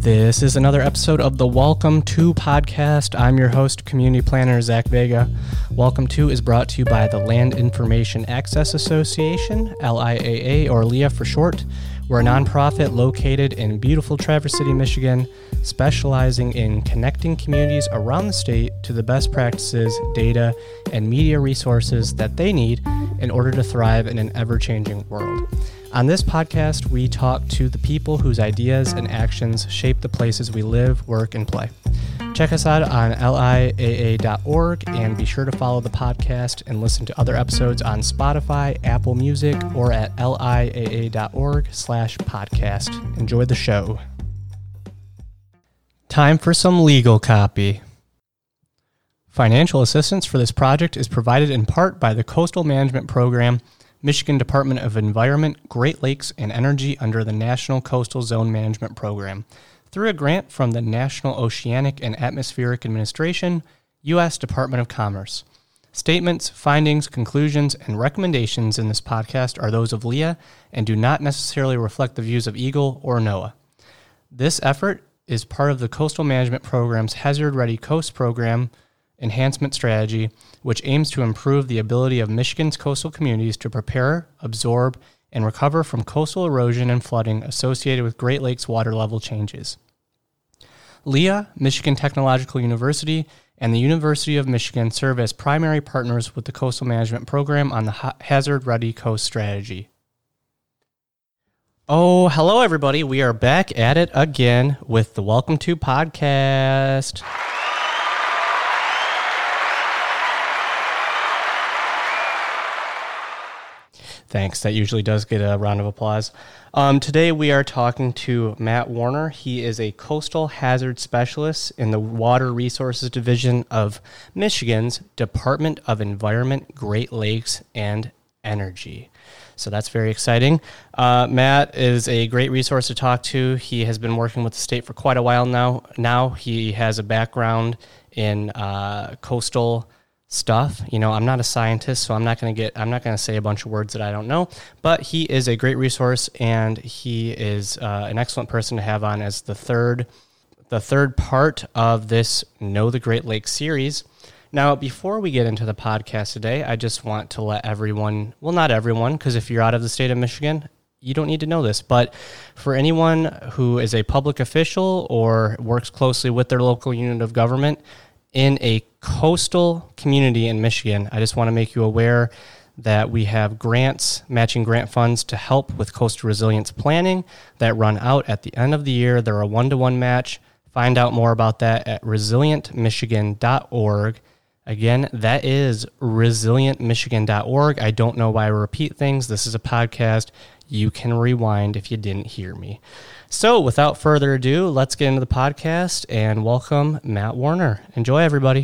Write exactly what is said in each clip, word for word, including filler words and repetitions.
This is another episode of the Welcome To podcast. I'm your host, community planner Zach Vega. Welcome To is brought to you by the Land Information Access Association, L I A A, or L I A for short. We're a nonprofit located in beautiful Traverse City, Michigan, specializing in connecting communities around the state to the best practices, data, and media resources that they need in order to thrive in an ever-changing world. On this podcast, we talk to the people whose ideas and actions shape the places we live, work, and play. Check us out on L I A A dot org and be sure to follow the podcast and listen to other episodes on Spotify, Apple Music, or at L I A A dot org slash podcast. Enjoy the show. Time for some legal copy. Financial assistance for this project is provided in part by the Coastal Management Program, Michigan Department of Environment, Great Lakes, and Energy under the National Coastal Zone Management Program, through a grant from the National Oceanic and Atmospheric Administration, U S Department of Commerce. Statements, findings, conclusions, and recommendations in this podcast are those of L I A and do not necessarily reflect the views of Eagle or NOAA. This effort is part of the Coastal Management Program's Hazard Ready Coast Program enhancement strategy, which aims to improve the ability of Michigan's coastal communities to prepare, absorb, and recover from coastal erosion and flooding associated with Great Lakes water level changes. L I A, Michigan Technological University, and the University of Michigan serve as primary partners with the Coastal Management Program on the Hazard Ready Coast strategy. Oh, hello everybody. We are back at it again with the Welcome To podcast. Thanks. That usually does get a round of applause. Um, today we are talking to Matt Warner. He is a coastal hazard specialist in the Water Resources Division of Michigan's Department of Environment, Great Lakes, and Energy. So that's very exciting. Uh, Matt is a great resource to talk to. He has been working with the state for quite a while now. Now he has a background in uh, coastal stuff. You know, I'm not a scientist, so I'm not going to get, I'm not going to say a bunch of words that I don't know, but he is a great resource and he is uh, an excellent person to have on as the third, the third part of this Know the Great Lakes series. Now, before we get into the podcast today, I just want to let everyone, well, not everyone, because if you're out of the state of Michigan, you don't need to know this, but for anyone who is a public official or works closely with their local unit of government, in a coastal community in Michigan, I just want to make you aware that we have grants, matching grant funds to help with coastal resilience planning that run out at the end of the year. They're a one-to-one match. Find out more about that at resilient michigan dot org. Again, that is resilient michigan dot org. I don't know why I repeat things. This is a podcast. You can rewind if you didn't hear me. So without further ado, let's get into the podcast and welcome Matt Warner. Enjoy, everybody.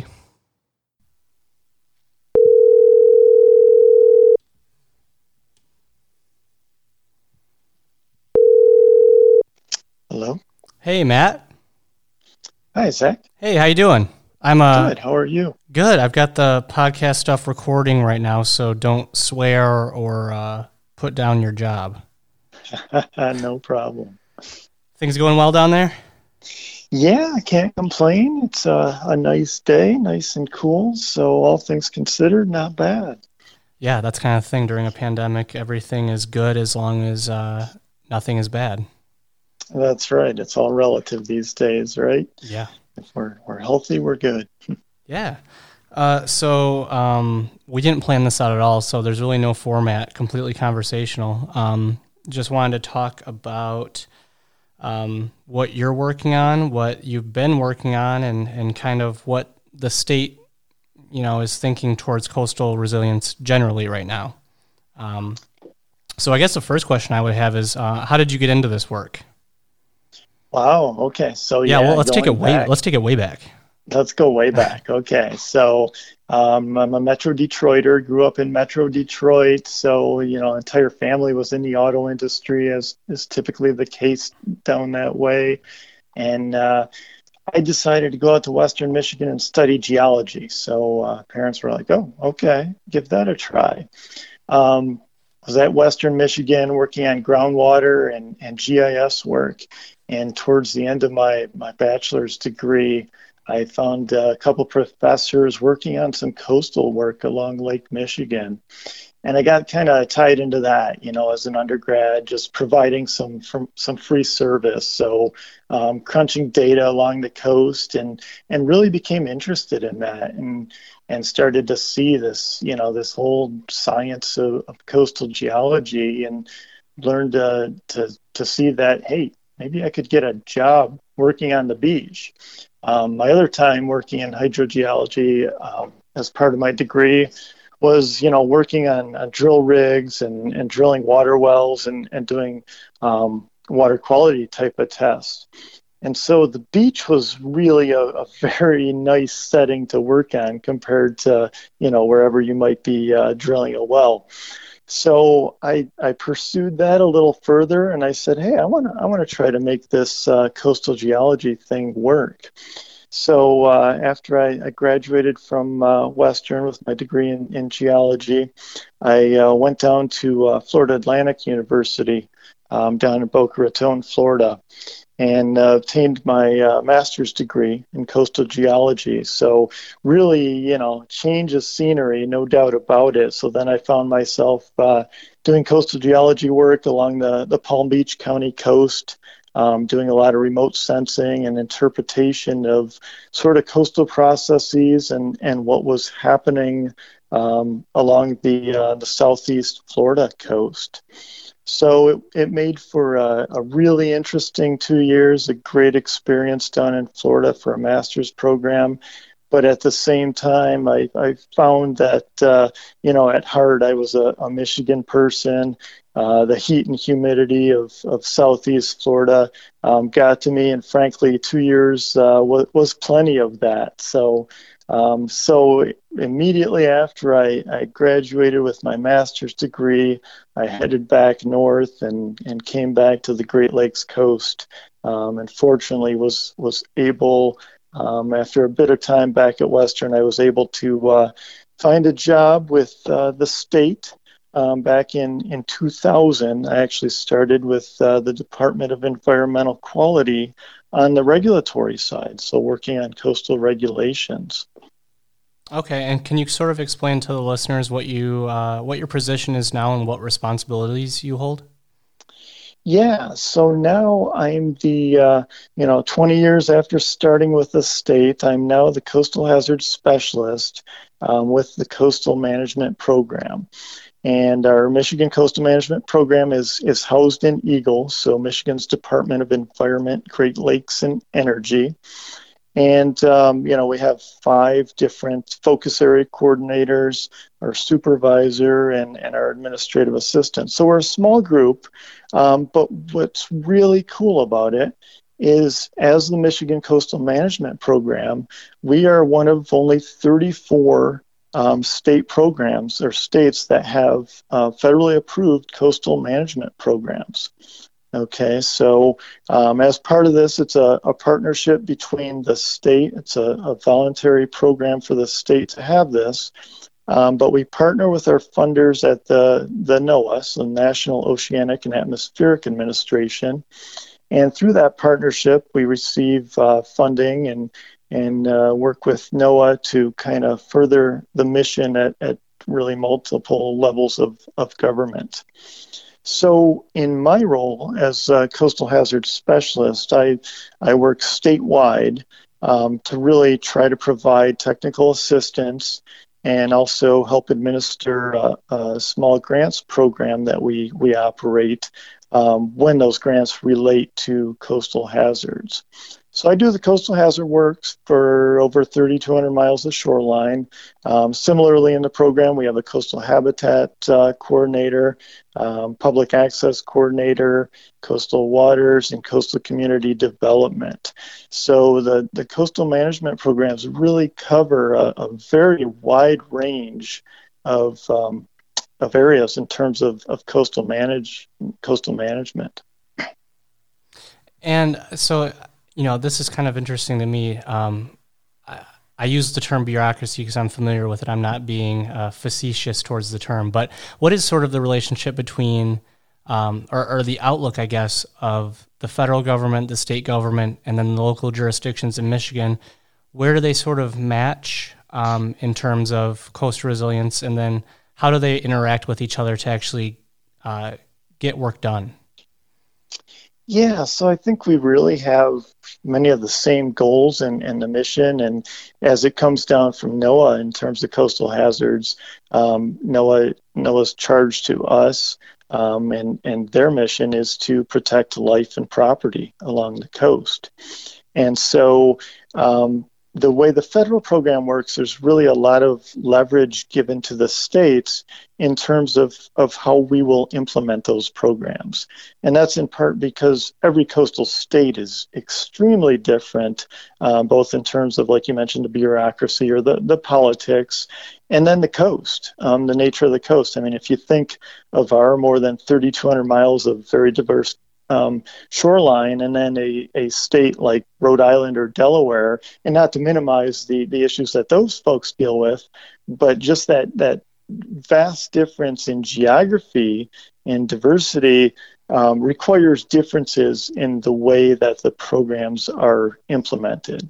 Hello. Hey, Matt. Hi, Zach. Hey, how you doing? I'm uh, good. How are you? Good. I've got the podcast stuff recording right now, so don't swear or uh, put down your job. No problem. Things going well down there? Yeah, I can't complain. It's a, a nice day, nice and cool. So all things considered, not bad. Yeah, that's kind of thing during a pandemic. Everything is good as long as uh, nothing is bad. That's right. It's all relative these days, right? Yeah. If we're we're healthy, we're good. Yeah. Uh, so um, we didn't plan this out at all, so there's really no format, completely conversational. Um, just wanted to talk about um, what you're working on, what you've been working on, and, and kind of what the state, you know, is thinking towards coastal resilience generally right now. Um, so I guess the first question I would have is, uh, how did you get into this work? Wow. Okay. So yeah, yeah well, let's take it way, back. let's take it way back. Let's go way back. Okay. So um, I'm a Metro Detroiter, grew up in Metro Detroit. So, you know, entire family was in the auto industry, as is typically the case down that way. And uh, I decided to go out to Western Michigan and study geology. So uh, parents were like, oh, okay, give that a try. Um, was at Western Michigan working on groundwater and, and G I S work. And towards the end of my, my bachelor's degree, I found a couple professors working on some coastal work along Lake Michigan. And I got kind of tied into that, you know, as an undergrad, just providing some from, some free service. So um, crunching data along the coast, and and really became interested in that, and and started to see this, you know, this whole science of, of coastal geology, and learned uh, to to see that, hey, maybe I could get a job working on the beach. Um, my other time working in hydrogeology um, as part of my degree was, you know, working on, on drill rigs and, and drilling water wells and, and doing um, water quality type of tests. And so the beach was really a, a very nice setting to work on compared to, you know, wherever you might be uh, drilling a well. So I I pursued that a little further, and I said, hey, I want to I want to try to make this uh, coastal geology thing work. So uh, after I, I graduated from uh, Western with my degree in, in geology, I uh, went down to uh, Florida Atlantic University um, down in Boca Raton, Florida, and uh, obtained my uh, master's degree in coastal geology. So really, you know, change of scenery, no doubt about it. So then I found myself uh, doing coastal geology work along the, the Palm Beach County coast, Um, doing a lot of remote sensing and interpretation of sort of coastal processes and, and what was happening um, along the uh, the southeast Florida coast. So it, it made for a, a really interesting two years, a great experience down in Florida for a master's program. But at the same time, I, I found that, uh, you know, at heart, I was a, a Michigan person. Uh, the heat and humidity of, of southeast Florida um, got to me, and frankly, two years uh, was, was plenty of that. So, um, so immediately after I, I graduated with my master's degree, I headed back north and, and came back to the Great Lakes coast, um, and fortunately was was able, um, after a bit of time back at Western, I was able to uh, find a job with uh, the state. Um, back in, in two thousand, I actually started with uh, the Department of Environmental Quality on the regulatory side, so working on coastal regulations. Okay, and can you sort of explain to the listeners what you uh, what your position is now and what responsibilities you hold? Yeah, so now I'm the, uh, you know, twenty years after starting with the state, I'm now the Coastal Hazard Specialist um, with the Coastal Management Program. And our Michigan Coastal Management Program is is housed in EGLE, so Michigan's Department of Environment, Great Lakes, and Energy. And, um, you know, we have five different focus area coordinators, our supervisor, and, and our administrative assistant. So we're a small group, um, but what's really cool about it is, as the Michigan Coastal Management Program, we are one of only thirty-four um, state programs or states that have uh, federally approved coastal management programs. Okay, so um, as part of this, it's a, a partnership between the state. It's a, a voluntary program for the state to have this, um, but we partner with our funders at the, the NOAA, so the National Oceanic and Atmospheric Administration, and through that partnership, we receive uh, funding and and uh, work with NOAA to kind of further the mission at, at really multiple levels of, of government. So in my role as a coastal hazard specialist, I, I work statewide um, to really try to provide technical assistance and also help administer a, a small grants program that we, we operate um, when those grants relate to coastal hazards. So I do the coastal hazard works for over thirty-two hundred miles of shoreline. Um, similarly, in the program, we have a coastal habitat uh, coordinator, um, public access coordinator, coastal waters, and coastal community development. So the, the coastal management programs really cover a, a very wide range of um, of areas in terms of, of coastal manage coastal management. And so, you know, this is kind of interesting to me. Um, I use the term bureaucracy because I'm familiar with it. I'm not being uh, facetious towards the term, but what is sort of the relationship between, um, or, or the outlook, I guess, of the federal government, the state government, and then the local jurisdictions in Michigan? Where do they sort of match um, in terms of coastal resilience, and then how do they interact with each other to actually uh, get work done? Yeah, so I think we really have many of the same goals and, and the mission. And as it comes down from NOAA in terms of coastal hazards, um, NOAA NOAA's charge to us, um, and, and their mission is to protect life and property along the coast. And so um, the way the federal program works, there's really a lot of leverage given to the states in terms of, of how we will implement those programs. And that's in part because every coastal state is extremely different, uh, both in terms of, like you mentioned, the bureaucracy or the, the politics, and then the coast, um, the nature of the coast. I mean, if you think of our more than thirty-two hundred miles of very diverse Um, shoreline, and then a, a state like Rhode Island or Delaware, and not to minimize the, the issues that those folks deal with, but just that, that vast difference in geography and diversity um, requires differences in the way that the programs are implemented.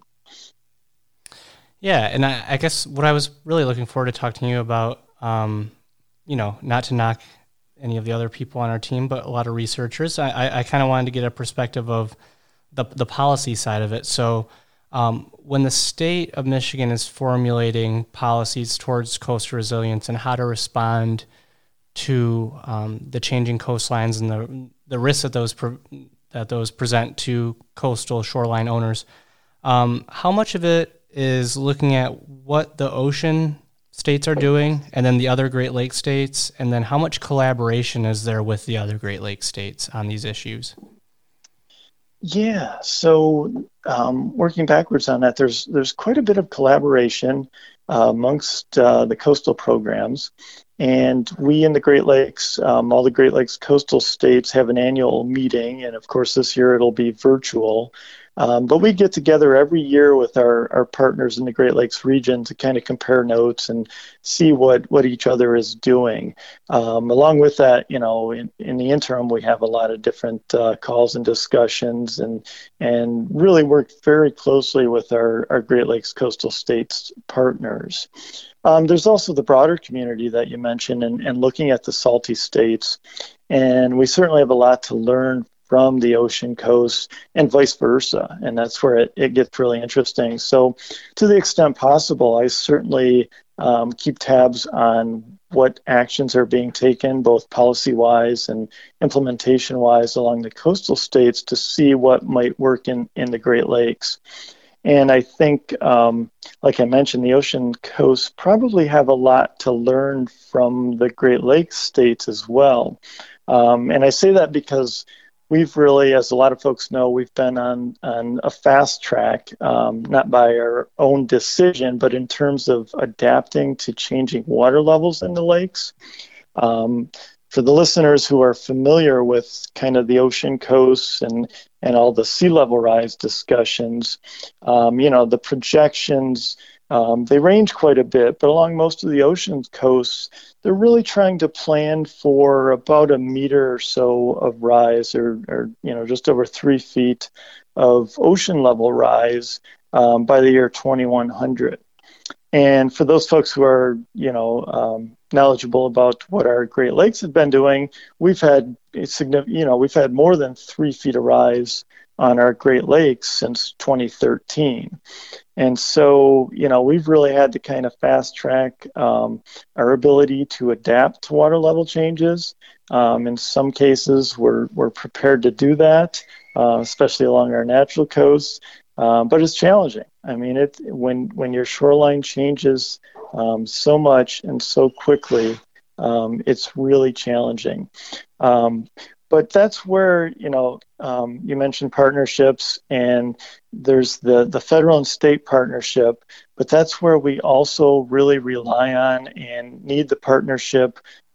Yeah, and I, I guess what I was really looking forward to talking to you about, um, you know, not to knock any of the other people on our team, but a lot of researchers. I, I, I kind of wanted to get a perspective of the the policy side of it. So um, when the state of Michigan is formulating policies towards coastal resilience and how to respond to um, the changing coastlines and the the risks that those pre- that those present to coastal shoreline owners, um, how much of it is looking at what the ocean states are doing, and then the other Great Lakes states, and then how much collaboration is there with the other Great Lakes states on these issues? Yeah, so um, working backwards on that, there's there's quite a bit of collaboration uh, amongst uh, the coastal programs, and we in the Great Lakes, um, all the Great Lakes coastal states have an annual meeting, and of course this year it'll be virtual. Um, but we get together every year with our, our partners in the Great Lakes region to kind of compare notes and see what, what each other is doing. Um, along with that, you know, in, in the interim, we have a lot of different uh, calls and discussions, and and really work very closely with our, our Great Lakes coastal states partners. Um, there's also the broader community that you mentioned, and, and looking at the salty states. And we certainly have a lot to learn from the ocean coast and vice versa. And that's where it, it gets really interesting. So to the extent possible, I certainly um, keep tabs on what actions are being taken, both policy-wise and implementation-wise along the coastal states to see what might work in, in the Great Lakes. And I think, um, like I mentioned, the ocean coasts probably have a lot to learn from the Great Lakes states as well. Um, and I say that because we've really, as a lot of folks know, we've been on, on a fast track, um, not by our own decision, but in terms of adapting to changing water levels in the lakes. Um, for the listeners who are familiar with kind of the ocean coasts and, and all the sea level rise discussions, um, you know, the projections, Um, they range quite a bit, but along most of the ocean coasts, they're really trying to plan for about a meter or so of rise, or, or you know, just over three feet of ocean level rise um, by the year twenty-one hundred. And for those folks who are, you know, um, knowledgeable about what our Great Lakes have been doing, we've had a significant, you know, we've had more than three feet of rise on our Great Lakes since twenty thirteen. And so, you know, we've really had to kind of fast track um, our ability to adapt to water level changes. Um, in some cases, we're, we're prepared to do that, uh, especially along our natural coasts. Um, but it's challenging. I mean, it when when your shoreline changes um, so much and so quickly, um, it's really challenging. Um, But that's where, you know, um, you mentioned partnerships, and there's the, the federal and state partnership, but that's where we also really rely on and need the partnership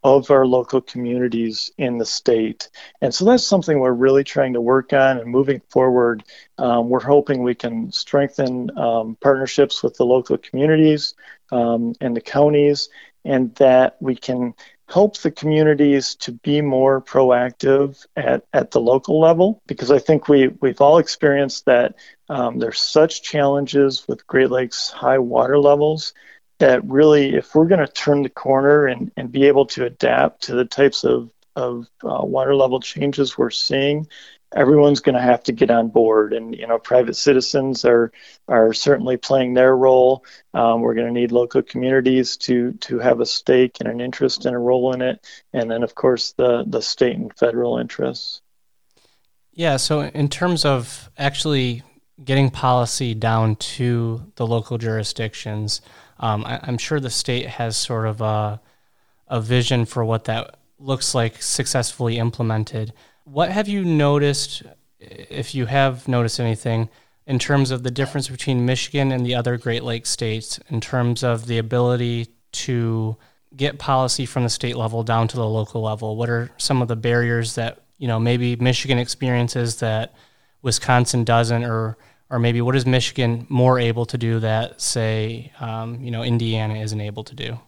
of our local communities in the state. And so that's something we're really trying to work on, and moving forward, um, we're hoping we can strengthen um, partnerships with the local communities um, and the counties, and that we can help the communities to be more proactive at, at the local level, because I think we, we've all experienced that um, there's such challenges with Great Lakes high water levels that really, if we're going to turn the corner and, and be able to adapt to the types of, of uh, water level changes we're seeing, everyone's going to have to get on board. And, you know, private citizens are are certainly playing their role. Um, we're going to need local communities to to have a stake and an interest and a role in it. And then, of course, the, the state and federal interests. Yeah, so in terms of actually getting policy down to the local jurisdictions, Um, I, I'm sure the state has sort of a, a vision for what that looks like successfully implemented. What have you noticed, if you have noticed anything, in terms of the difference between Michigan and the other Great Lakes states in terms of the ability to get policy from the state level down to the local level? What are some of the barriers that, you know, maybe Michigan experiences that Wisconsin doesn't, or Or maybe what is Michigan more able to do that, say, um, you know, Indiana isn't able to do?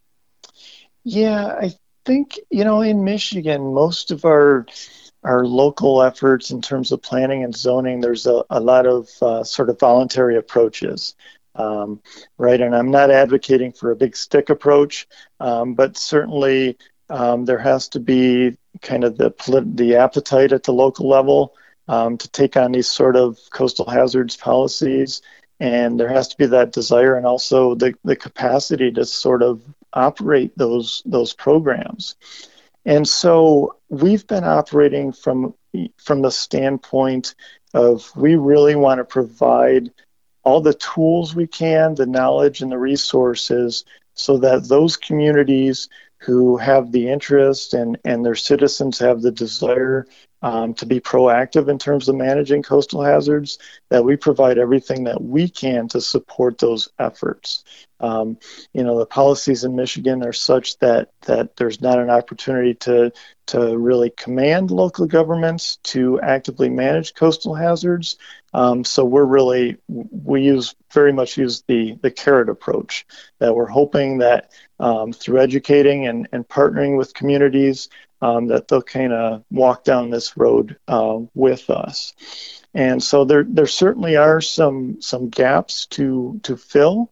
Yeah, I think, you know, in Michigan, most of our our local efforts in terms of planning and zoning, there's a, a lot of uh, sort of voluntary approaches, um, right? And I'm not advocating for a big stick approach, um, but certainly um, there has to be kind of the the appetite at the local level Um, to take on these sort of coastal hazards policies. And there has to be that desire and also the, the capacity to sort of operate those those programs. And so we've been operating from from the standpoint of, we really want to provide all the tools we can, the knowledge and the resources, so that those communities who have the interest and, and their citizens have the desire Um, to be proactive in terms of managing coastal hazards, that we provide everything that we can to support those efforts. Um, you know, the policies in Michigan are such that that there's not an opportunity to to really command local governments to actively manage coastal hazards. Um, so we're really, we use very much use the, the carrot approach, that we're hoping that um, through educating and, and partnering with communities, Um, that they'll kind of walk down this road uh, with us. And so there there certainly are some some gaps to to fill.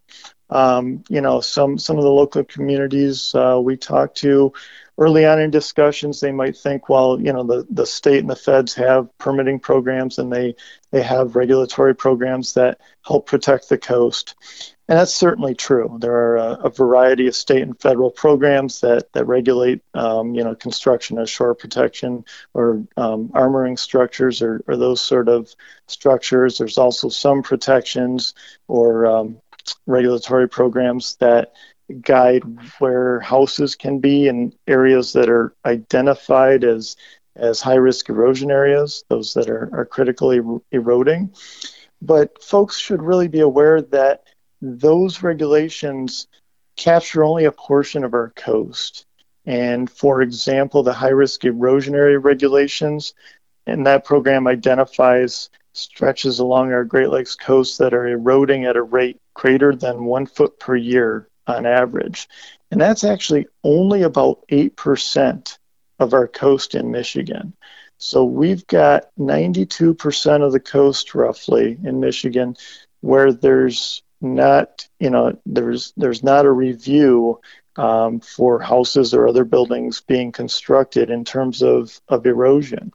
Um, you know, some some of the local communities uh, we talked to early on in discussions, they might think, well, you know, the, the state and the feds have permitting programs, and they they have regulatory programs that help protect the coast. And that's certainly true. There are a, a variety of state and federal programs that, that regulate, um, you know, construction of shore protection or um, armoring structures, or, or those sort of structures. There's also some protections or um, regulatory programs that guide where houses can be in areas that are identified as as high-risk erosion areas, those that are, are critically er- eroding. But folks should really be aware that those regulations capture only a portion of our coast. And for example, the high-risk erosion area regulations, and that program identifies stretches along our Great Lakes coast that are eroding at a rate greater than one foot per year on average. And that's actually only about eight percent of our coast in Michigan. So we've got ninety-two percent of the coast roughly in Michigan where there's not, you know, there's there's not a review um, for houses or other buildings being constructed in terms of, of erosion.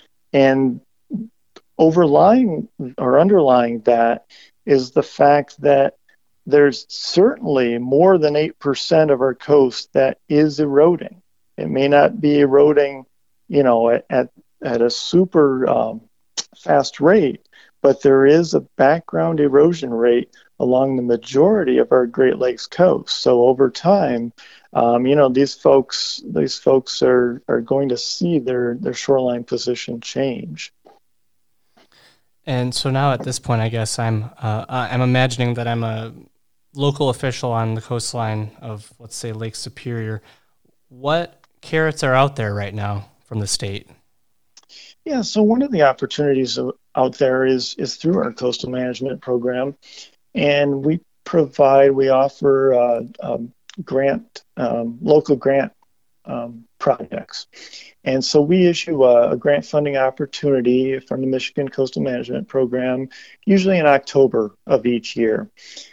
And overlying or underlying that is the fact that there's certainly more than eight percent of our coast that is eroding. It may not be eroding, you know, at, at, at a super um, fast rate, but there is a background erosion rate along the majority of our Great Lakes coast. So over time, um, you know, these folks, these folks are, are going to see their, their shoreline position change. And so now at this point, I guess I'm uh, I'm imagining that I'm a local official on the coastline of, let's say, Lake Superior. What carrots are out there right now from the state? Yeah, so one of the opportunities out there is is through our coastal management program, and we provide, we offer uh, um, grant, um, local grant um, projects. And so we issue a, a grant funding opportunity from the Michigan Coastal Management Program, usually in October of each year.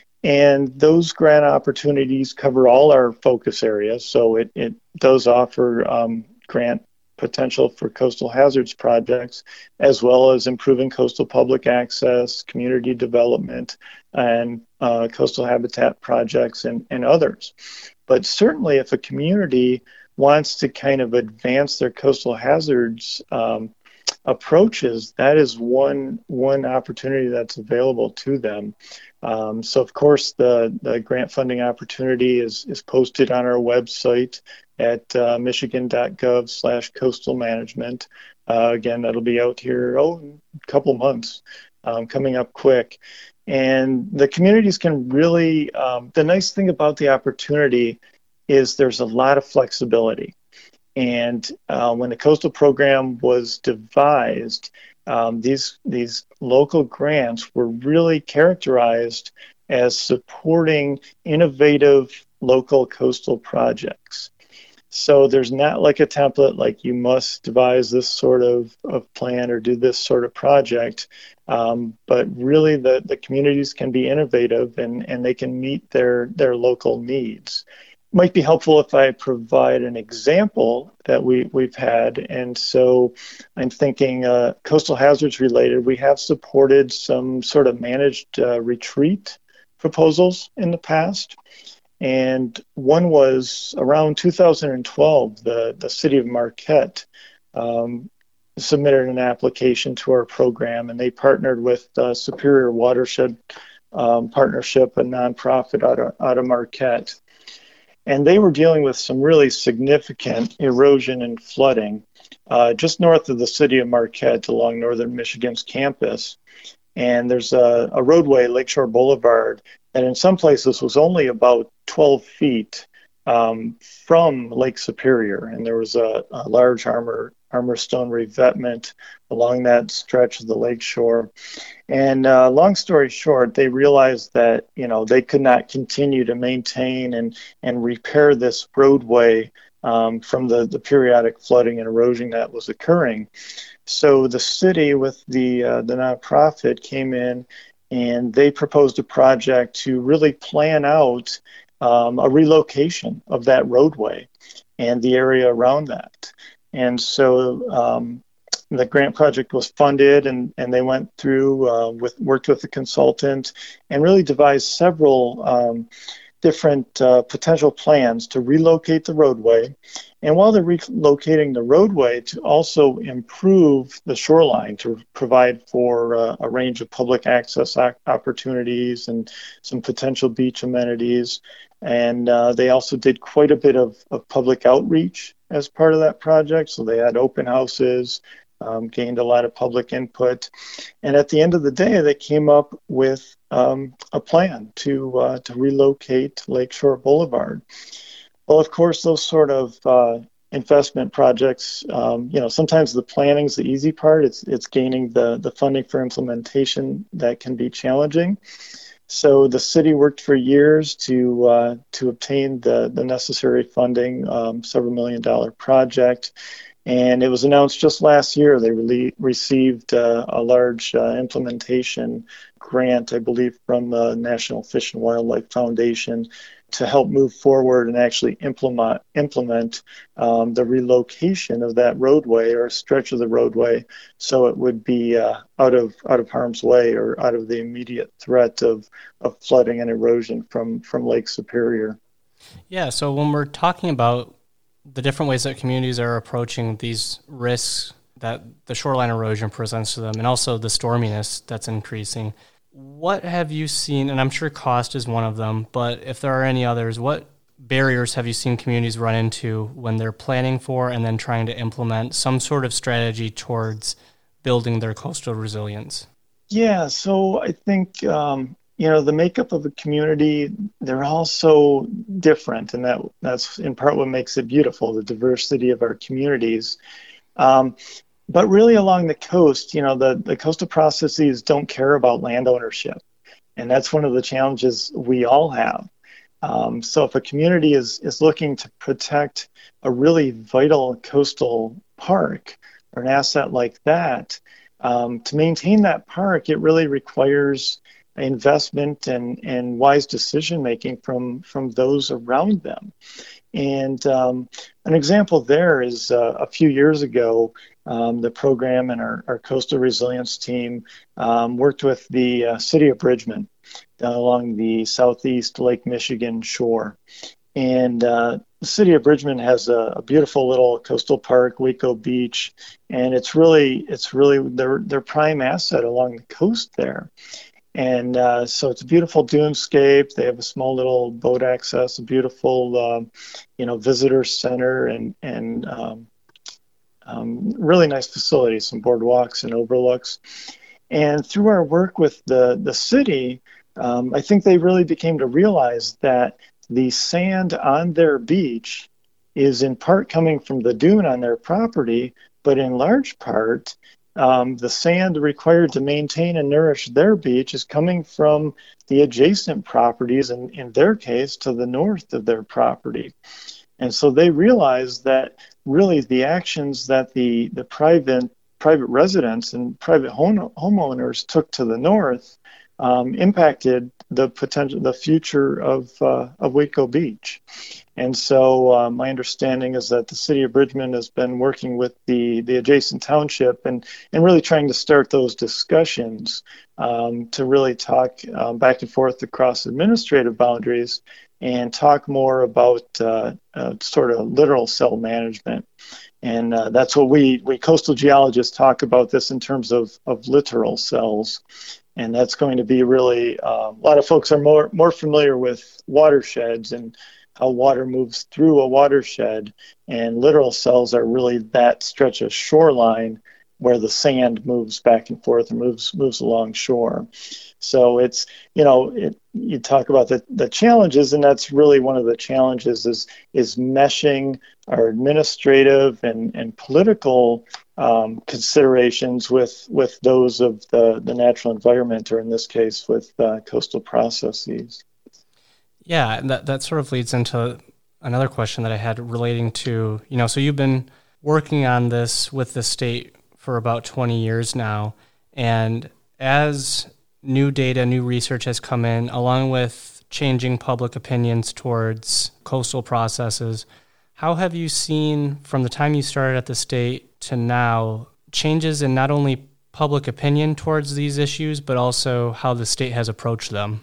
And those grant opportunities cover all our focus areas. So it, it does offer um, grant potential for coastal hazards projects, as well as improving coastal public access, community development, and uh, coastal habitat projects, and, and others. But certainly if a community wants to kind of advance their coastal hazards um, approaches, that is one one opportunity that's available to them. Um, so of course the, the grant funding opportunity is, is posted on our website at uh, michigan.gov slash coastal management. Uh, again, that'll be out here, oh, a couple months, um, coming up quick. And the communities can really, um, the nice thing about the opportunity is there's a lot of flexibility. And uh, when the coastal program was devised, um, these these local grants were really characterized as supporting innovative local coastal projects. So there's not like a template, like you must devise this sort of, of plan or do this sort of project, um, but really the, the communities can be innovative and, and they can meet their, their local needs. Might be helpful if I provide an example that we, we've had. And so I'm thinking uh, coastal hazards related, we have supported some sort of managed uh, retreat proposals in the past. And one was around two thousand twelve, the, the city of Marquette um, submitted an application to our program, and they partnered with uh, Superior Watershed um, Partnership, a nonprofit out of, out of Marquette. And they were dealing with some really significant erosion and flooding uh, just north of the city of Marquette along Northern Michigan's campus. And there's a, a roadway, Lakeshore Boulevard, that in some places was only about twelve feet um, from Lake Superior. And there was a, a large armor, armor stone revetment along that stretch of the lakeshore. And uh, long story short, they realized that, you know, they could not continue to maintain and, and repair this roadway um, from the, the periodic flooding and erosion that was occurring. So the city with the uh, the nonprofit came in and they proposed a project to really plan out um, a relocation of that roadway and the area around that. And so um, the grant project was funded, and, and they went through, uh, with worked with the consultant, and really devised several um, different uh, potential plans to relocate the roadway. And while they're relocating the roadway, to also improve the shoreline, to provide for uh, a range of public access opportunities and some potential beach amenities. And uh, they also did quite a bit of, of public outreach as part of that project. So they had open houses, um, gained a lot of public input. And at the end of the day, they came up with um, a plan to uh, to relocate Lakeshore Boulevard. Well, of course, those sort of uh, investment projects, um, you know, sometimes the planning's the easy part. It's it's gaining the, the funding for implementation that can be challenging. So the city worked for years to uh, to obtain the, the necessary funding, um, several million dollar project. And it was announced just last year they really received uh, a large uh, implementation grant, I believe, from the National Fish and Wildlife Foundation to help move forward and actually implement implement um, the relocation of that roadway or stretch of the roadway, so it would be uh, out of out of harm's way or out of the immediate threat of, of flooding and erosion from, from Lake Superior. Yeah, so when we're talking about the different ways that communities are approaching these risks that the shoreline erosion presents to them, and also the storminess that's increasing, what have you seen, and I'm sure cost is one of them, but if there are any others, what barriers have you seen communities run into when they're planning for and then trying to implement some sort of strategy towards building their coastal resilience? Yeah, so I think um, you know, the makeup of a community, they're all so different, and that that's in part what makes it beautiful, the diversity of our communities. Um, but really along the coast, you know, the, the coastal processes don't care about land ownership. And that's one of the challenges we all have. Um, so if a community is, is looking to protect a really vital coastal park or an asset like that, um, to maintain that park, it really requires investment and, and wise decision making from, from those around them. And um, an example there is uh, a few years ago, um, the program and our, our coastal resilience team um, worked with the uh, city of Bridgman down along the southeast Lake Michigan shore. And uh, the city of Bridgman has a, a beautiful little coastal park, Waco Beach, and it's really it's really their their prime asset along the coast there. And uh, so it's a beautiful dunescape. They have a small little boat access, a beautiful, um, you know, visitor center, and and um, um, really nice facilities, some boardwalks and overlooks. And through our work with the the city, um, I think they really became to realize that the sand on their beach is in part coming from the dune on their property, but in large part, Um, the sand required to maintain and nourish their beach is coming from the adjacent properties, and in their case, to the north of their property. And so they realized that really the actions that the, the private private residents and private home, homeowners took to the north um, impacted the potential, the future of uh, of Waco Beach. And so uh, my understanding is that the city of Bridgman has been working with the, the adjacent township and, and really trying to start those discussions um, to really talk um, back and forth across administrative boundaries and talk more about uh, uh, sort of littoral cell management. And uh, that's what we, we coastal geologists talk about this in terms of, of littoral cells. And that's going to be really, uh, a lot of folks are more, more familiar with watersheds and how water moves through a watershed, and littoral cells are really that stretch of shoreline where the sand moves back and forth and moves moves along shore. So it's, you know, it, you talk about the, the challenges, and that's really one of the challenges is is meshing our administrative and, and political um, considerations with with those of the, the natural environment, or in this case with uh, coastal processes. Yeah, and that, that sort of leads into another question that I had relating to, you know, so you've been working on this with the state for about twenty years now, and as new data, new research has come in, along with changing public opinions towards coastal processes, how have you seen from the time you started at the state to now changes in not only public opinion towards these issues, but also how the state has approached them?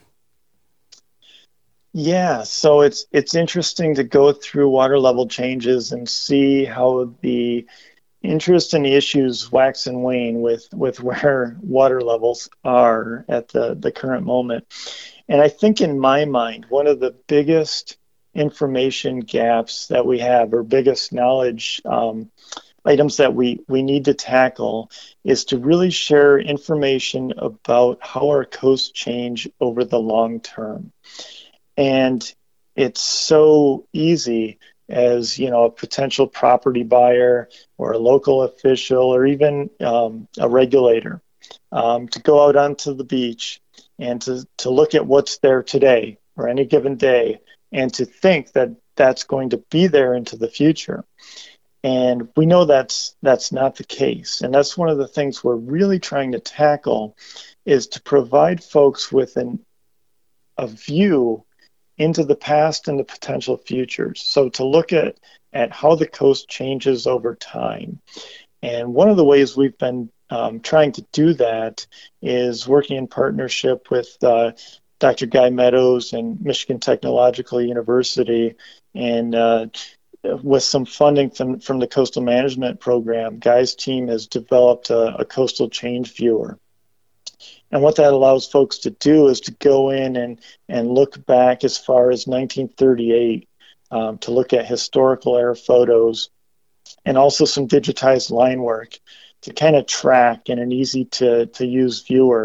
Yeah, so it's it's interesting to go through water level changes and see how the interest in the issues wax and wane with, with where water levels are at the, the current moment. And I think in my mind, one of the biggest information gaps that we have, or biggest knowledge um, items that we, we need to tackle, is to really share information about how our coasts change over the long term. And it's so easy as, you know, a potential property buyer or a local official or even um, a regulator um, to go out onto the beach and to, to look at what's there today or any given day and to think that that's going to be there into the future. And we know that's that's not the case. And that's one of the things we're really trying to tackle, is to provide folks with an, a view into the past and the potential futures. So to look at, at how the coast changes over time. And one of the ways we've been um, trying to do that is working in partnership with uh, Doctor Guy Meadows and Michigan Technological University, and uh, with some funding from, from the Coastal Management Program. Guy's team has developed a, a coastal change viewer. And what that allows folks to do is to go in and, and look back as far as nineteen thirty-eight, um, to look at historical era photos and also some digitized line work to kind of track in an easy to, to use viewer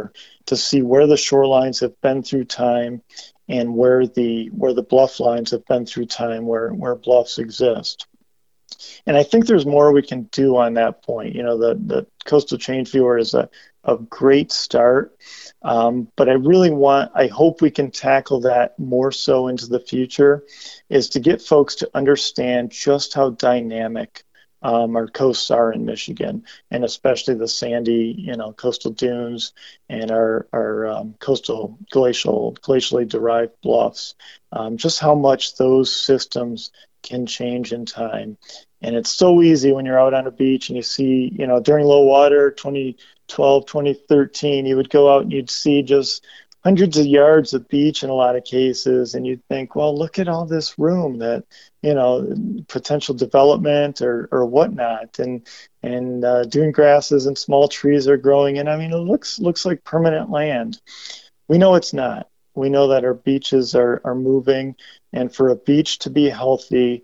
to see where the shorelines have been through time and where the where the bluff lines have been through time, where, where bluffs exist. And I think there's more we can do on that point. You know, the, the Coastal Change Viewer is a, a great start, um, but I really want, I hope we can tackle that more so into the future, is to get folks to understand just how dynamic um, our coasts are in Michigan, and especially the sandy, you know, coastal dunes and our, our um, coastal glacial, glacially derived bluffs, um, just how much those systems can change in time. And it's so easy when you're out on a beach and you see, you know, during low water, twenty twelve, twenty thirteen, you would go out and you'd see just hundreds of yards of beach in a lot of cases. And you'd think, well, look at all this room that, you know, potential development or, or whatnot. And, and uh, dune grasses and small trees are growing. And I mean, it looks, looks like permanent land. We know it's not. We know that our beaches are, are moving. And for a beach to be healthy,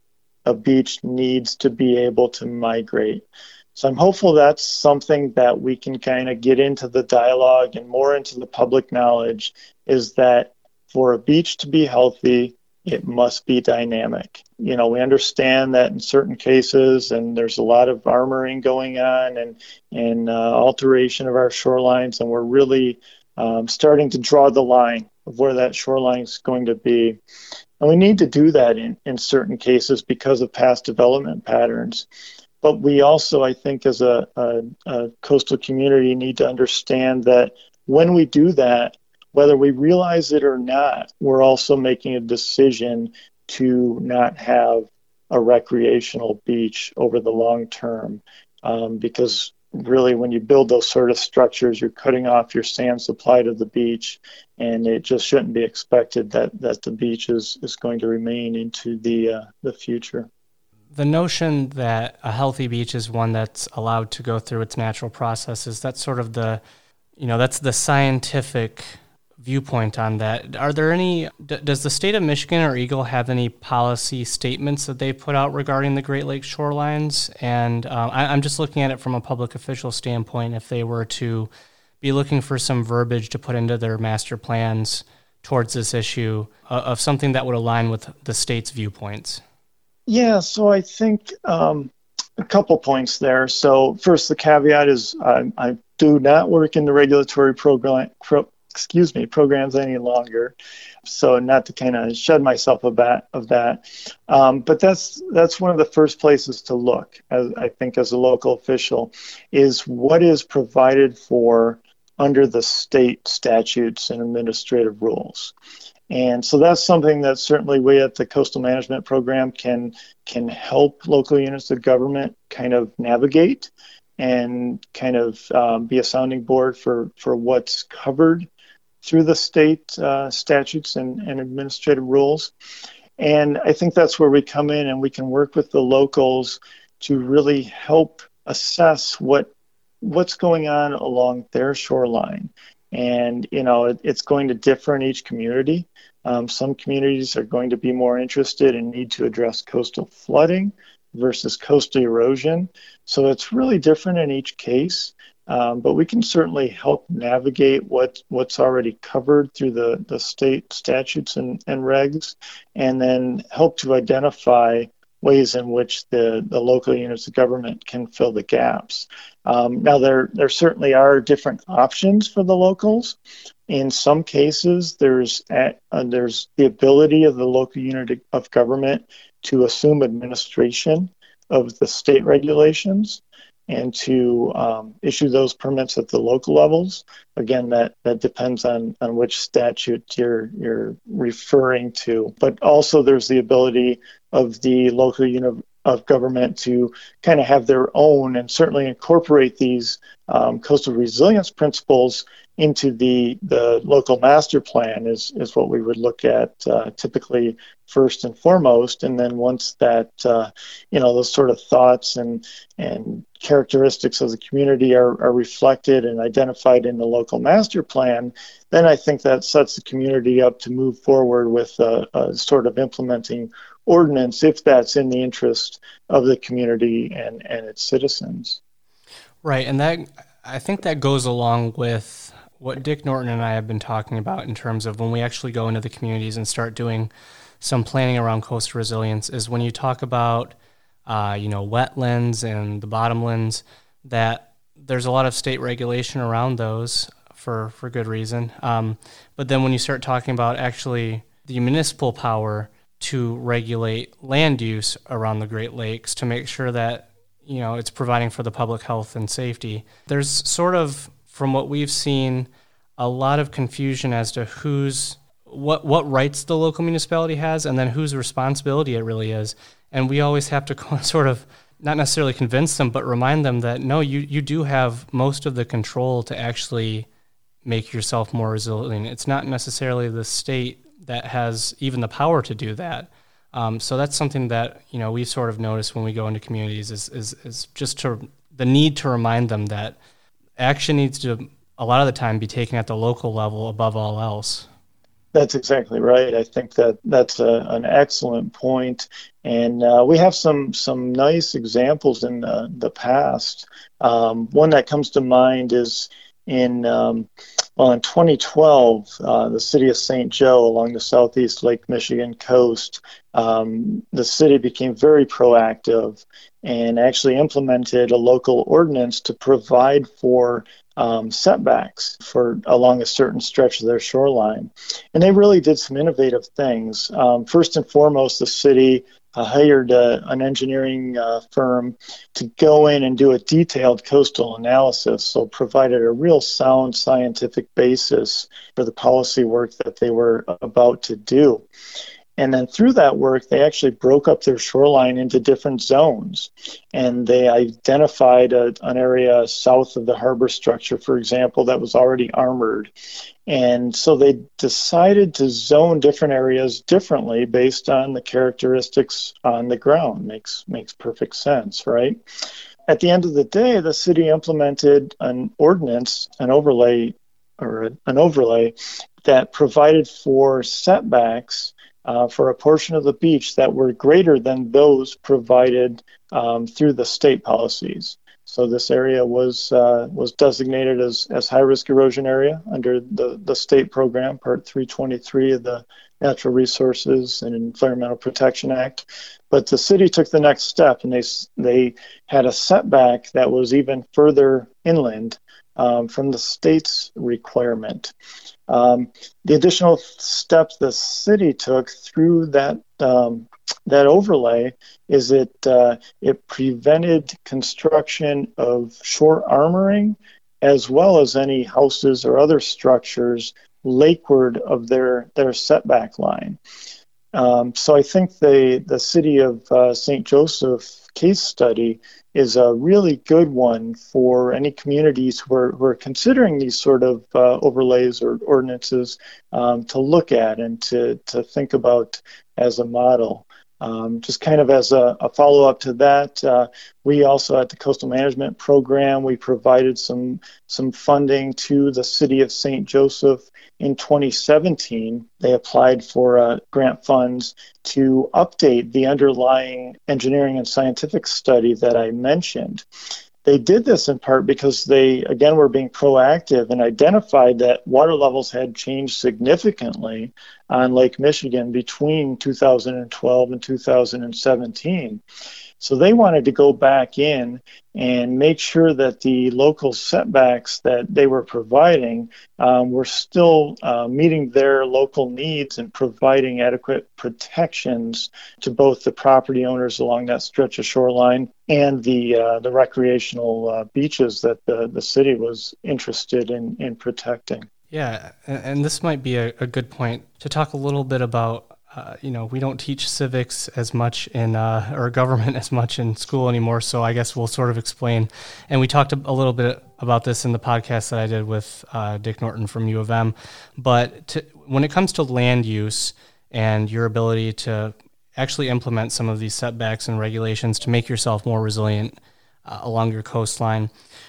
a beach needs to be able to migrate. So I'm hopeful that's something that we can kind of get into the dialogue and more into the public knowledge, is that for a beach to be healthy, it must be dynamic. You know, we understand that in certain cases, and there's a lot of armoring going on and, and uh, alteration of our shorelines, and we're really um, starting to draw the line of where that shoreline is going to be. And we need to do that in, in certain cases because of past development patterns. But we also, I think, as a, a, a coastal community, need to understand that when we do that, whether we realize it or not, we're also making a decision to not have a recreational beach over the long term. Um, because really, when you build those sort of structures, you're cutting off your sand supply to the beach, and it just shouldn't be expected that, that the beach is, is going to remain into the uh, the future. The notion that a healthy beach is one that's allowed to go through its natural processes, that's sort of the, you know, that's the scientific viewpoint on that. Are there any, d- does the state of Michigan or Eagle have any policy statements that they put out regarding the Great Lakes shorelines? And uh, I, I'm just looking at it from a public official standpoint, if they were to be looking for some verbiage to put into their master plans towards this issue uh, of something that would align with the state's viewpoints. Yeah, so I think um, a couple points there. So first, the caveat is uh, I do not work in the regulatory program, pro, excuse me, programs any longer. So not to kind of shed myself a bit of that. Um, but that's that's one of the first places to look, as I think, as a local official, is what is provided for under the state statutes and administrative rules. And so that's something that certainly we at the Coastal Management Program can can help local units of government kind of navigate and kind of um, be a sounding board for, for what's covered through the state uh, statutes and, and administrative rules. And I think that's where we come in and we can work with the locals to really help assess what what's going on along their shoreline. And, you know, it, it's going to differ in each community. Um, some communities are going to be more interested and need to address coastal flooding versus coastal erosion. So it's really different in each case. Um, but we can certainly help navigate what, what's already covered through the, the state statutes and, and regs, and then help to identify ways in which the, the local units of government can fill the gaps. Um, now, there there certainly are different options for the locals. In some cases, there's at, uh, there's the ability of the local unit of government to assume administration of the state regulations and to um, issue those permits at the local levels. Again, that, that depends on, on which statute you're you're referring to. But also there's the ability of the local unit of government to kind of have their own and certainly incorporate these um, coastal resilience principles into the, the local master plan is, is what we would look at uh, typically first and foremost. And then once that, uh, you know, those sort of thoughts and, and characteristics of the community are, are reflected and identified in the local master plan, then I think that sets the community up to move forward with a, a sort of implementing ordinance if that's in the interest of the community and, and its citizens. Right, and that I think that goes along with what Dick Norton and I have been talking about in terms of when we actually go into the communities and start doing some planning around coastal resilience is when you talk about, uh, you know, wetlands and the bottomlands, that there's a lot of state regulation around those for, for good reason. Um, but then when you start talking about actually the municipal power to regulate land use around the Great Lakes to make sure that, you know, it's providing for the public health and safety, there's sort of, from what we've seen, a lot of confusion as to who's what what rights the local municipality has and then whose responsibility it really is. And we always have to sort of not necessarily convince them, but remind them that, no, you, you do have most of the control to actually make yourself more resilient. It's not necessarily the state that has even the power to do that. Um, so that's something that, you know, we sort of notice when we go into communities is, is, is just to the need to remind them that action needs to, a lot of the time, be taken at the local level above all else. That's exactly right. I think that that's a, an excellent point. And uh, we have some some nice examples in the, the past. Um, one that comes to mind is in, um, well, in twenty twelve, uh, the city of Saint Joe along the southeast Lake Michigan coast, um, the city became very proactive and actually implemented a local ordinance to provide for Um, setbacks for along a certain stretch of their shoreline. And they really did some innovative things. Um, first and foremost, the city uh, hired uh, an engineering uh, firm to go in and do a detailed coastal analysis, so provided a real sound scientific basis for the policy work that they were about to do. And then through that work, they actually broke up their shoreline into different zones. And they identified a, an area south of the harbor structure, for example, that was already armored. And so they decided to zone different areas differently based on the characteristics on the ground. Makes, makes perfect sense, right? At the end of the day, the city implemented an ordinance, an overlay, or an overlay that provided for setbacks Uh, for a portion of the beach that were greater than those provided um, through the state policies. So this area was uh, was designated as, as high-risk erosion area under the, the state program, Part three twenty-three of the Natural Resources and Environmental Protection Act. But the city took the next step, and they they had a setback that was even further inland um, from the state's requirement. Um, the additional steps the city took through that um, that overlay is it uh, it prevented construction of shore armoring as well as any houses or other structures lakeward of their their setback line. Um, so I think the the city of uh, Saint Joseph case study is a really good one for any communities who are, who are considering these sort of uh, overlays or ordinances um, to look at and to, to think about as a model. Um, just kind of as a, a follow-up to that, uh, we also at the Coastal Management Program, we provided some some funding to the city of Saint Joseph in twenty seventeen. They applied for uh, grant funds to update the underlying engineering and scientific study that I mentioned. They did this in part because they, again, were being proactive and identified that water levels had changed significantly on Lake Michigan between two thousand twelve and two thousand seventeen. So they wanted to go back in and make sure that the local setbacks that they were providing um, were still uh, meeting their local needs and providing adequate protections to both the property owners along that stretch of shoreline and the uh, the recreational uh, beaches that the, the city was interested in, in protecting. Yeah, and this might be a, a good point to talk a little bit about. Uh, you know, we don't teach civics as much in, uh, or government as much in school anymore, so I guess we'll sort of explain. And we talked a little bit about this in the podcast that I did with uh, Dick Norton from U of M. But to, when it comes to land use and your ability to actually implement some of these setbacks and regulations to make yourself more resilient uh, along your coastline,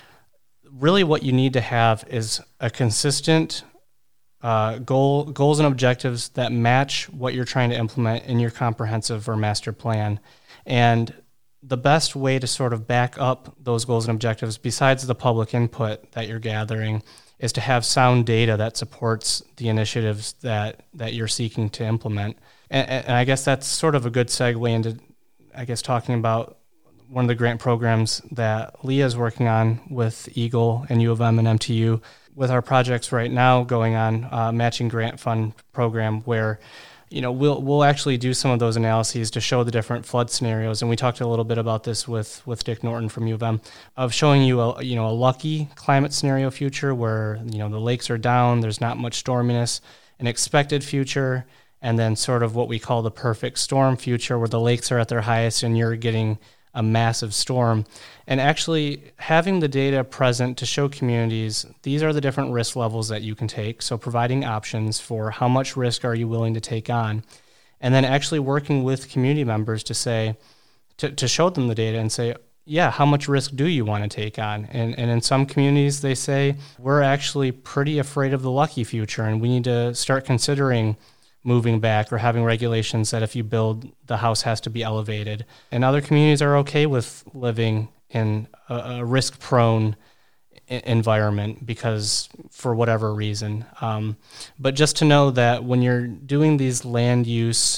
really what you need to have is a consistent Uh, goal, goals and objectives that match what you're trying to implement in your comprehensive or master plan. And the best way to sort of back up those goals and objectives, besides the public input that you're gathering, is to have sound data that supports the initiatives that, that you're seeking to implement. And, and I guess that's sort of a good segue into, I guess, talking about one of the grant programs that Leah is working on with Eagle and U of M and M T U. With our projects right now going on, uh, matching grant fund program, where you know we'll we'll actually do some of those analyses to show the different flood scenarios. And we talked a little bit about this with with Dick Norton from U of M, of showing you a you know a lucky climate scenario future where you know the lakes are down, there's not much storminess, an expected future, and then sort of what we call the perfect storm future where the lakes are at their highest and you're getting a massive storm. And actually having the data present to show communities, these are the different risk levels that you can take. So providing options for how much risk are you willing to take on, and then actually working with community members to say, to, to show them the data and say, yeah, how much risk do you want to take on? And, and in some communities, they say, we're actually pretty afraid of the lucky future and we need to start considering moving back or having regulations that if you build, the house has to be elevated. And other communities are okay with living in a, a risk-prone I- environment because for whatever reason. Um, but just to know that when you're doing these land use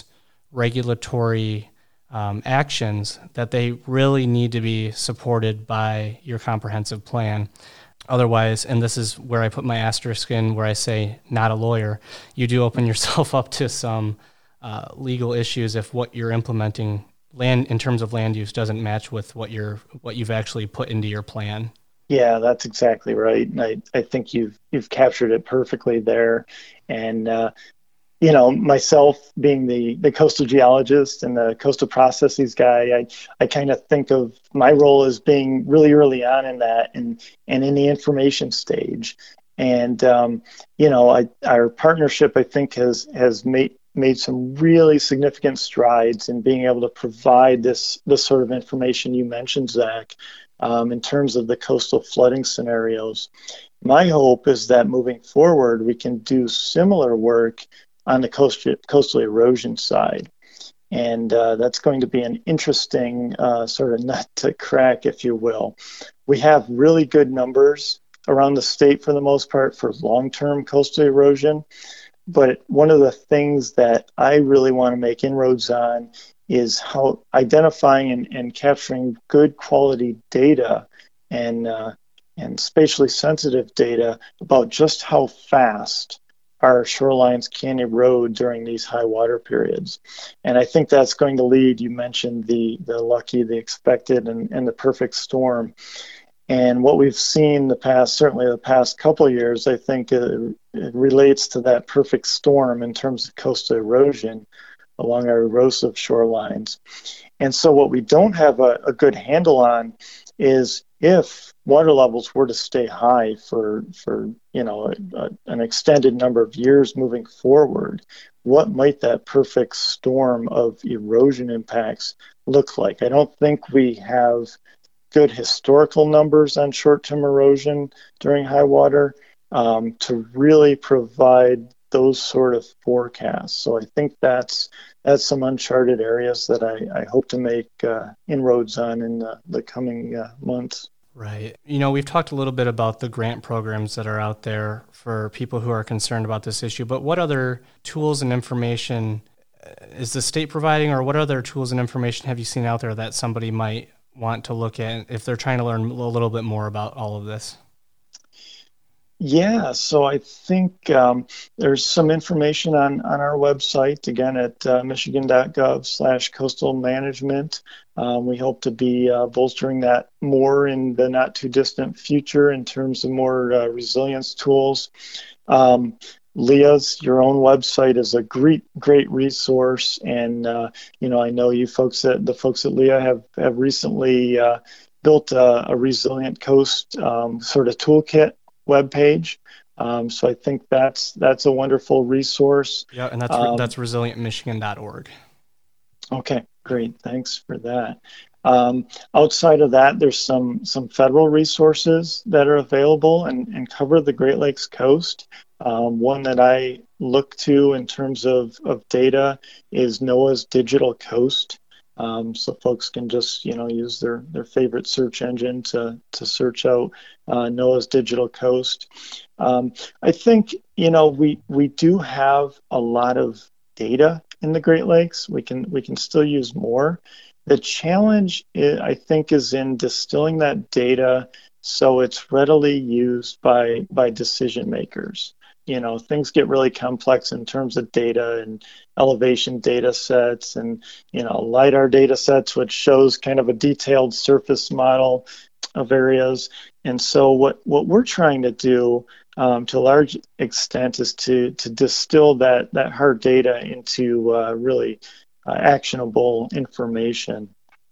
regulatory um, actions, that they really need to be supported by your comprehensive plan. Otherwise, and this is where I put my asterisk in, where I say not a lawyer, you do open yourself up to some uh, legal issues if what you're implementing land in terms of land use doesn't match with what you're what you've actually put into your plan. Yeah, that's exactly right. And I, I think you've you've captured it perfectly there. And uh, you know, myself being the, the coastal geologist and the coastal processes guy, I, I kind of think of my role as being really early on in that and, and in the information stage. And, um, you know, I, our partnership, I think, has, has made, made some really significant strides in being able to provide this, this sort of information you mentioned, Zach, um, in terms of the coastal flooding scenarios. My hope is that moving forward, we can do similar work on the coastal, coastal erosion side. And uh, that's going to be an interesting uh, sort of nut to crack, if you will. We have really good numbers around the state for the most part for long-term coastal erosion. But one of the things that I really want to make inroads on is how identifying and, and capturing good quality data and, uh, and spatially sensitive data about just how fast our shorelines can erode during these high water periods. And I think that's going to lead, you mentioned the, the lucky, the expected, and, and the perfect storm. And what we've seen the past, certainly the past couple of years, I think it, it relates to that perfect storm in terms of coastal erosion along our erosive shorelines. And so what we don't have a, a good handle on is if water levels were to stay high for, for you know, a, a, an extended number of years moving forward, what might that perfect storm of erosion impacts look like? I don't think we have good historical numbers on short-term erosion during high water um, to really provide those sort of forecasts. So I think that's that's some uncharted areas that I, I hope to make uh, inroads on in the, the coming uh, months. Right. You know, we've talked a little bit about the grant programs that are out there for people who are concerned about this issue, but what other tools and information is the state providing, or what other tools and information have you seen out there that somebody might want to look at if they're trying to learn a little bit more about all of this? Yeah, so I think um, there's some information on, on our website, again, at uh, michigan.gov slash coastal management. Um, we hope to be uh, bolstering that more in the not too distant future in terms of more uh, resilience tools. Um, Leah's, your own website, is a great, great resource. And, uh, you know, I know you folks at the folks at Leah have, have recently uh, built a, a Resilient Coast um, sort of toolkit webpage. Um, so I think that's that's a wonderful resource. Yeah, and that's um, that's resilient michigan dot org. Okay, great. Thanks for that. Um, outside of that, there's some some federal resources that are available and, and cover the Great Lakes coast. Um, one that I look to in terms of, of data is NOAA's Digital Coast Um, so folks can just, you know, use their, their favorite search engine to, to search out uh, NOAA's Digital Coast. Um, I think, you know, we, we do have a lot of data in the Great Lakes. We can, we can still use more. The challenge, I think, is in distilling that data so it's readily used by, by decision makers. You know, things get really complex in terms of data and elevation data sets and, you know, LiDAR data sets, which shows kind of a detailed surface model of areas. And so what, what we're trying to do um, to a large extent is to, to distill that, that hard data into uh, really uh, actionable information.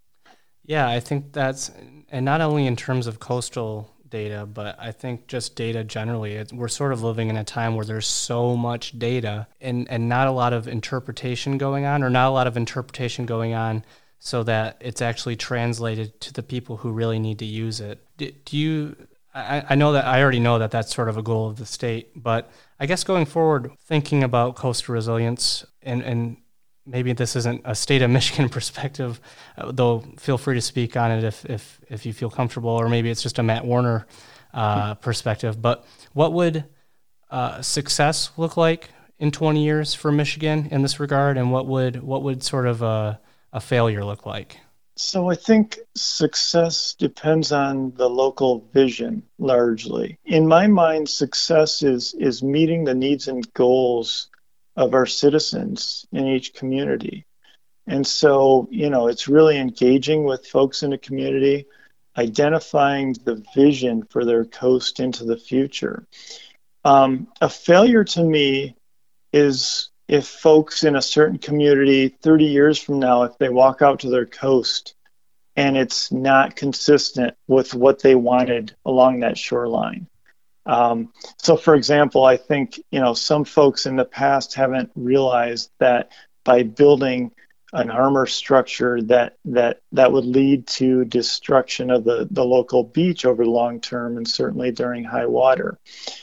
Yeah, I think that's, and not only in terms of coastal data, but I think just data generally. It's, we're sort of living in a time where there's so much data and, and not a lot of interpretation going on, or not a lot of interpretation going on so that it's actually translated to the people who really need to use it. Do, do you, I, I know that, I already know that that's sort of a goal of the state, but I guess going forward, thinking about coastal resilience, and, and maybe this isn't a state of Michigan perspective, though feel free to speak on it if if, if you feel comfortable, or maybe it's just a Matt Warner uh, perspective. But what would uh, success look like in twenty years for Michigan in this regard, and what would what would sort of a, a failure look like? So I think success depends on the local vision largely. In my mind, success is is meeting the needs and goals of our citizens in each community. And so, you know, it's really engaging with folks in the community, identifying the vision for their coast into the future. Um, a failure to me is if folks in a certain community thirty years from now, if they walk out to their coast and it's not consistent with what they wanted along that shoreline. Um, so, for example, I think, you know, some folks in the past haven't realized that by building an armor structure that that that would lead to destruction of the, the local beach over the long term, and certainly during high water.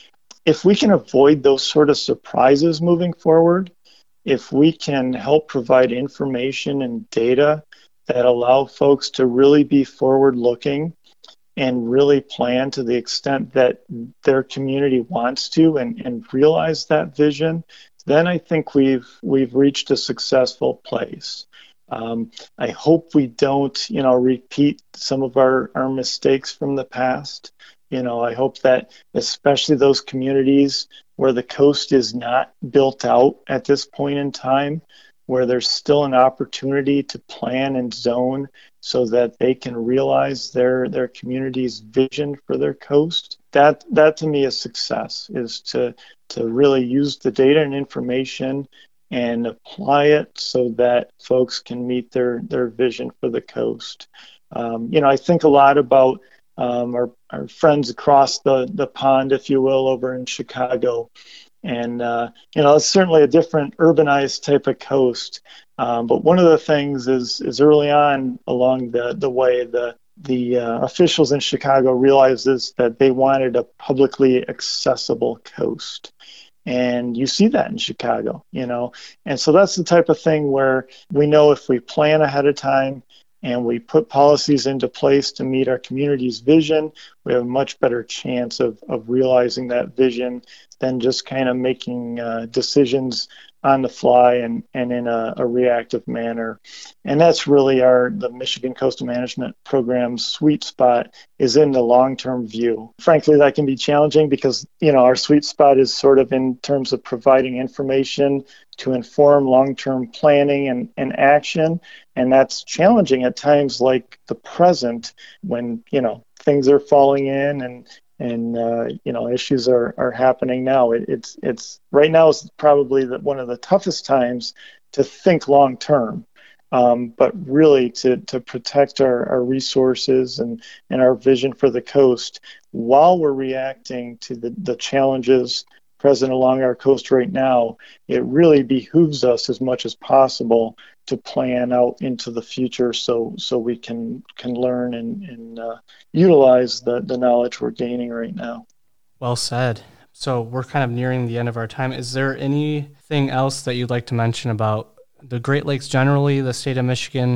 If we can avoid those sort of surprises moving forward, if we can help provide information and data that allow folks to really be forward-looking and really plan to the extent that their community wants to, and, and realize that vision, then I think we've we've reached a successful place. Um, I hope we don't, you know, repeat some of our, our mistakes from the past. You know, I hope that especially those communities where the coast is not built out at this point in time, where there's still an opportunity to plan and zone so that they can realize their their community's vision for their coast. That that to me is success, is to to really use the data and information and apply it so that folks can meet their their vision for the coast. Um, you know, I think a lot about um, our our friends across the the pond, if you will, over in Chicago. And, uh, you know, it's certainly a different urbanized type of coast. Um, but one of the things is is early on along the, the way, the the uh, officials in Chicago realizes that they wanted a publicly accessible coast. And you see that in Chicago, you know. And so that's the type of thing where we know if we plan ahead of time and we put policies into place to meet our community's vision, we have a much better chance of, of realizing that vision than just kind of making uh, decisions on the fly and, and in a, a reactive manner. And that's really our, the Michigan Coastal Management Program's sweet spot is in the long-term view. Frankly, that can be challenging because, you know, our sweet spot is sort of in terms of providing information to inform long-term planning and, and action. And that's challenging at times like the present when, you know, things are falling in and and uh, you know, issues are, are happening now. It, it's it's right now is probably the, one of the toughest times to think long term, um, but really to to protect our, our resources and, and our vision for the coast while we're reacting to the, the challenges present along our coast right now. It really behooves us as much as possible to plan out into the future so so we can can learn and, and uh, utilize the, the knowledge we're gaining right now. Well said. So we're kind of nearing the end of our time. Is there anything else that you'd like to mention about the Great Lakes generally, the state of Michigan,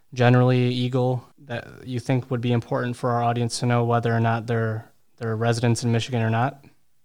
generally, Eagle, that you think would be important for our audience to know, whether or not they're they're residents in Michigan or not?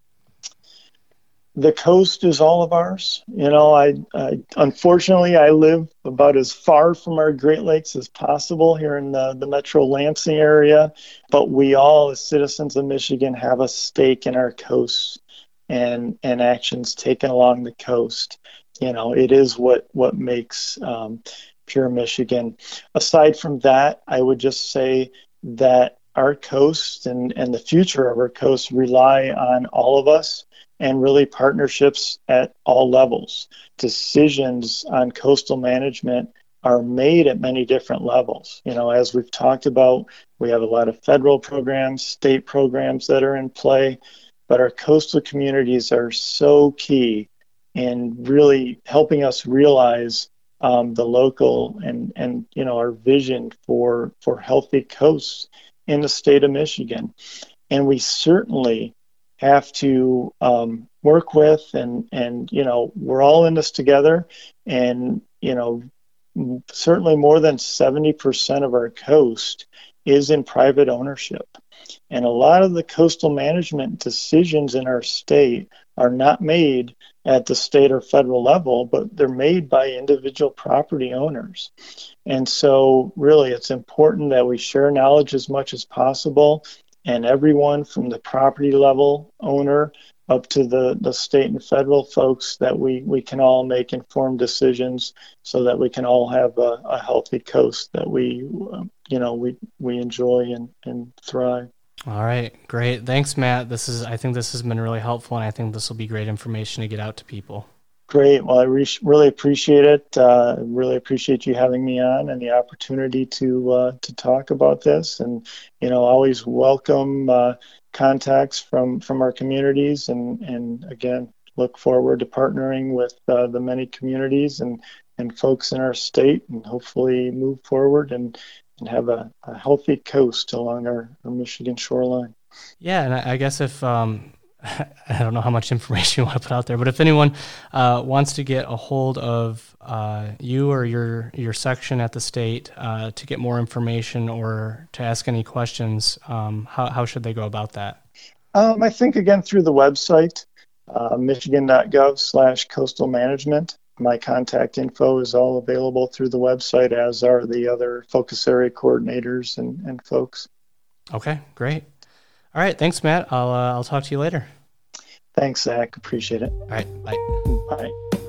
The coast is all of ours. You know, I, I unfortunately I live about as far from our Great Lakes as possible here in the, the Metro Lansing area, but we all, as citizens of Michigan, have a stake in our coast and and actions taken along the coast. You know, it is what what makes um, Pure Michigan. Aside from that, I would just say that our coast and and the future of our coast rely on all of us, and really partnerships at all levels. Decisions on coastal management are made at many different levels. You know, as we've talked about, we have a lot of federal programs, state programs that are in play, but our coastal communities are so key in really helping us realize um, the local and, and, you know, our vision for, for healthy coasts in the state of Michigan. And we certainly have to um, work with and, and, you know, we're all in this together. And, you know, certainly more than seventy percent of our coast is in private ownership. And a lot of the coastal management decisions in our state are not made at the state or federal level, but they're made by individual property owners. And so really it's important that we share knowledge as much as possible. And everyone from the property level owner up to the, the state and federal folks, that we, we can all make informed decisions so that we can all have a, a healthy coast that we, you know, we, we enjoy and, and thrive. All right, great. Thanks, Matt. This is, I think this has been really helpful, and I think this will be great information to get out to people. Great. Well, I re- really appreciate it. Uh, really appreciate you having me on and the opportunity to uh, to talk about this. And you know, always welcome uh, contacts from from our communities. And and again, look forward to partnering with uh, the many communities and and folks in our state, and hopefully move forward and and have a, a healthy coast along our, our Michigan shoreline. Yeah, and I, I guess if um, I don't know how much information you want to put out there, but if anyone uh, wants to get a hold of uh, you or your your section at the state uh, to get more information or to ask any questions, um, how how should they go about that? Um, I think again through the website, uh, michigan.gov slash coastal management. My contact info is all available through the website, as are the other focus area coordinators and, and folks. Okay, great. All right, thanks, Matt. I'll uh, I'll talk to you later. Thanks, Zach. Appreciate it. All right, bye. Bye.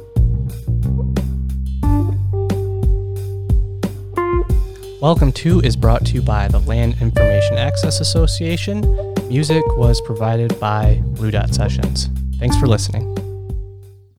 Welcome to is brought to you by the Land Information Access Association. Music was provided by Blue Dot Sessions. Thanks for listening.